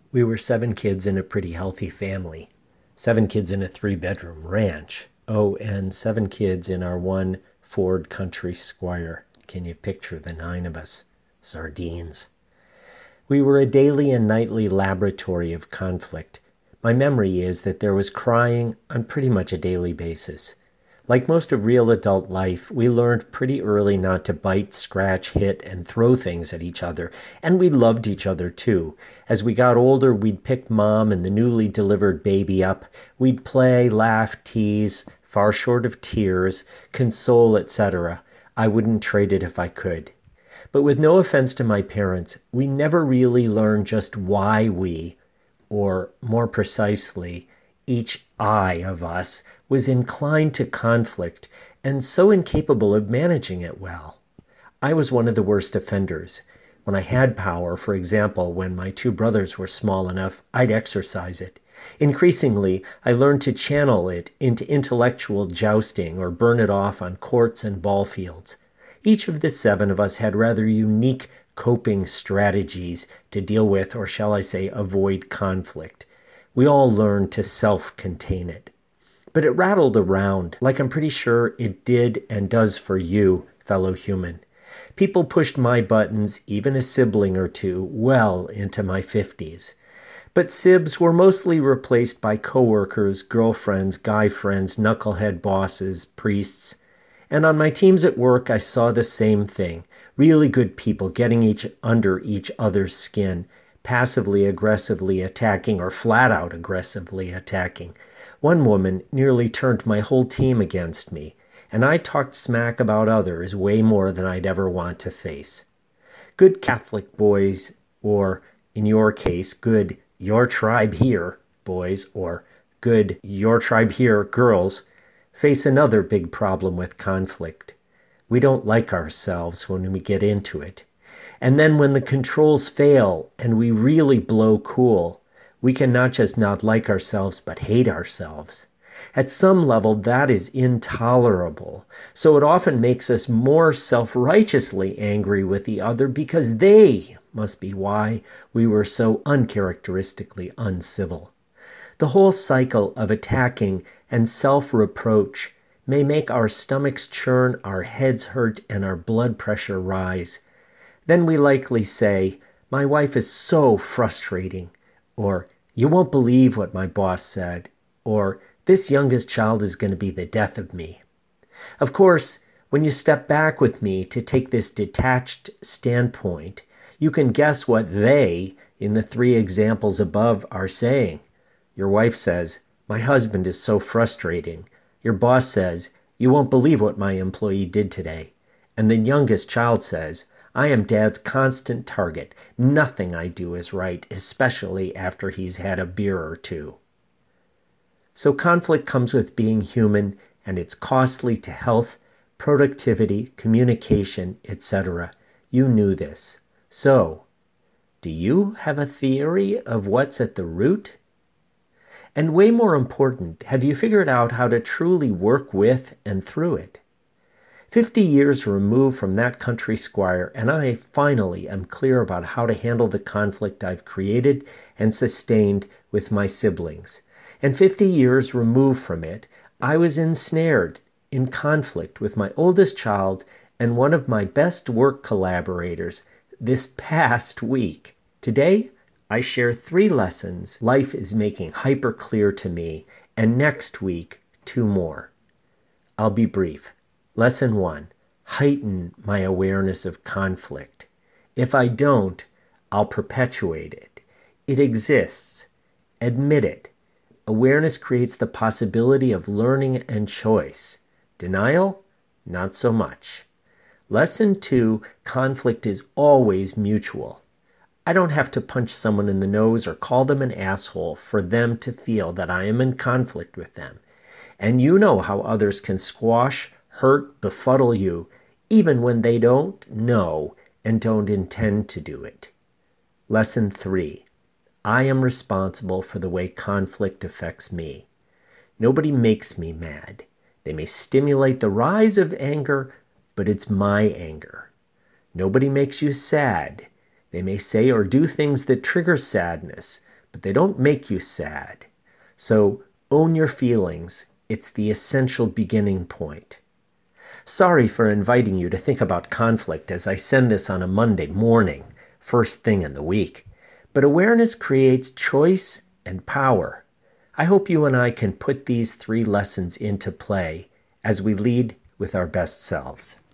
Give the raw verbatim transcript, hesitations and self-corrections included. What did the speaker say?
We were seven kids in a pretty healthy family. Seven kids in a three-bedroom ranch. Oh, and seven kids in our one Ford Country Squire. Can you picture the nine of us? Sardines. We were a daily and nightly laboratory of conflict. My memory is that there was crying on pretty much a daily basis. Like most of real adult life, we learned pretty early not to bite, scratch, hit, and throw things at each other, and we loved each other too. As we got older, we'd pick Mom and the newly delivered baby up. We'd play, laugh, tease, far short of tears, console, et cetera. I wouldn't trade it if I could. But with no offense to my parents, we never really learned just why we, or more precisely, each I of us, was inclined to conflict and so incapable of managing it well. I was one of the worst offenders. When I had power, for example, when my two brothers were small enough, I'd exercise it. Increasingly, I learned to channel it into intellectual jousting or burn it off on courts and ball fields. Each of the seven of us had rather unique coping strategies to deal with, or shall I say, avoid conflict. We all learned to self-contain it. But it rattled around, like I'm pretty sure it did and does for you, fellow human. People pushed my buttons, even a sibling or two, well into my fifties. But sibs were mostly replaced by coworkers, girlfriends, guy friends, knucklehead bosses, priests. And on my teams at work, I saw the same thing. Really good people getting each under each other's skin, passively aggressively attacking or flat out aggressively attacking. One woman nearly turned my whole team against me, and I talked smack about others way more than I'd ever want to face. Good Catholic boys, or in your case, good your tribe here boys, or good your tribe here girls, face another big problem with conflict. We don't like ourselves when we get into it. And then when the controls fail and we really blow cool, we can not just not like ourselves, but hate ourselves. At some level, that is intolerable. So it often makes us more self-righteously angry with the other because they must be why we were so uncharacteristically uncivil. The whole cycle of attacking and self-reproach may make our stomachs churn, our heads hurt, and our blood pressure rise. Then we likely say, "My wife is so frustrating," or "You won't believe what my boss said," or "This youngest child is going to be the death of me." Of course, when you step back with me to take this detached standpoint, you can guess what they, in the three examples above, are saying. Your wife says, "My husband is so frustrating." Your boss says, "You won't believe what my employee did today." And the youngest child says, "I am Dad's constant target. Nothing I do is right, especially after he's had a beer or two." So conflict comes with being human, and it's costly to health, productivity, communication, et cetera. You knew this. So, do you have a theory of what's at the root? And way more important, have you figured out how to truly work with and through it? Fifty years removed from that country squire, and I finally am clear about how to handle the conflict I've created and sustained with my siblings. And fifty years removed from it, I was ensnared in conflict with my oldest child and one of my best work collaborators this past week. Today, I share three lessons life is making hyper clear to me, and next week, two more. I'll be brief. Lesson one, heighten my awareness of conflict. If I don't, I'll perpetuate it. It exists. Admit it. Awareness creates the possibility of learning and choice. Denial? Not so much. Lesson two, conflict is always mutual. I don't have to punch someone in the nose or call them an asshole for them to feel that I am in conflict with them. And you know how others can squash, hurt, befuddle you, even when they don't know and don't intend to do it. Lesson three, I am responsible for the way conflict affects me. Nobody makes me mad. They may stimulate the rise of anger, but it's my anger. Nobody makes you sad. They may say or do things that trigger sadness, but they don't make you sad. So own your feelings. It's the essential beginning point. Sorry for inviting you to think about conflict as I send this on a Monday morning, first thing in the week. But awareness creates choice and power. I hope you and I can put these three lessons into play as we lead with our best selves.